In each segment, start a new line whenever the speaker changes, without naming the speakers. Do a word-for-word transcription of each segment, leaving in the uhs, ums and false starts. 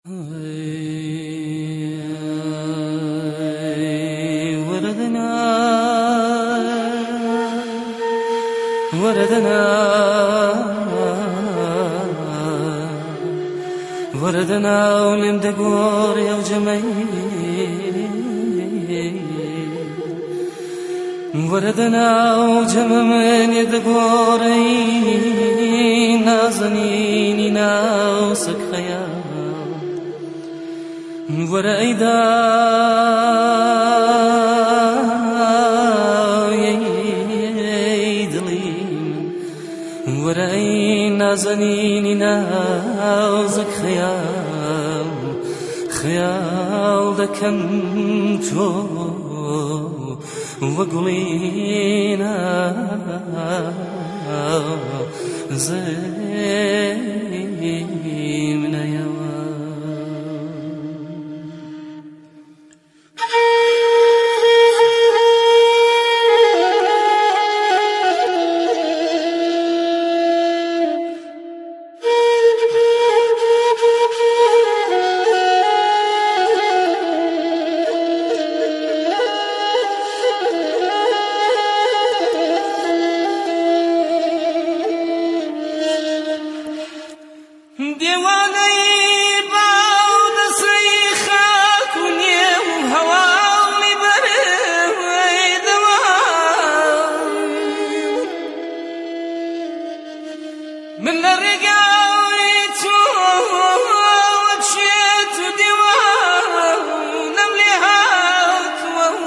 وردنا وردنا وردنا ولم دقور يا جميل وردنا وجمم يدقوري نازنيني ناوسك خيال ورأيدا يدلين ورأي نازنيني ناوسك خيال خيال دكمتو وقلينا زيمنا يا من الرقاويت وجيت دواء نمليهات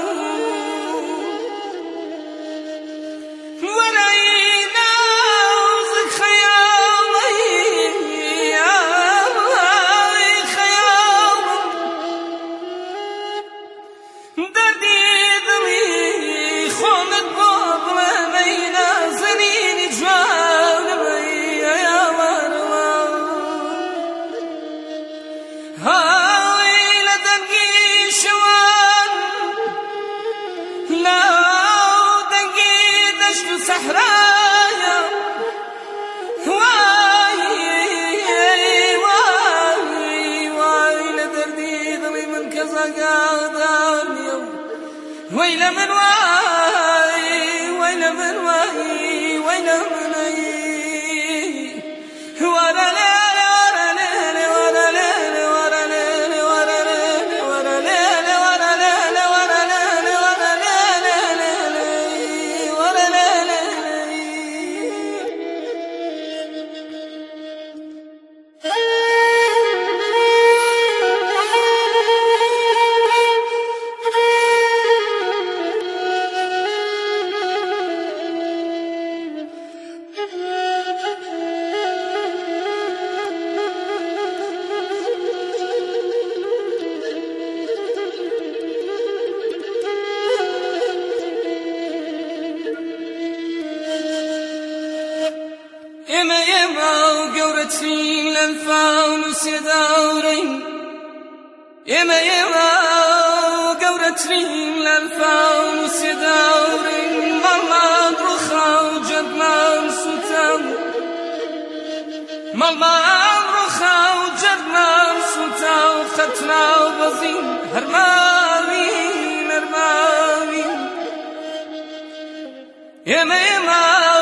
ورينا وزك خيالي خيال دردي ذوي خونت باب بين سنين جوان صحرايا واي واي واي لدردي ضمي من كذا قادر اليوم ويل من واي ويل من واي ويل من اي ورا ليل ورا ليل ورا ليل ورا ليل ورا ليل ورا ليل ورا ليل ورا ليل ورا ليل ورا ليل يما يما وقورتي للفانوس يدورين يما يما وقورتي للفانوس يدورين ماما بروخا وجد منسوتا ماما بروخا وجد منسوتا وختنا وبزين هرماوين هرماوين يما يما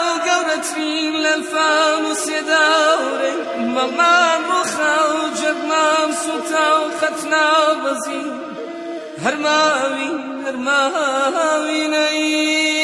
للفانوس يدوري ماما بروخا وجبنا مصوتا وختنا بزين هرماوين هرماوين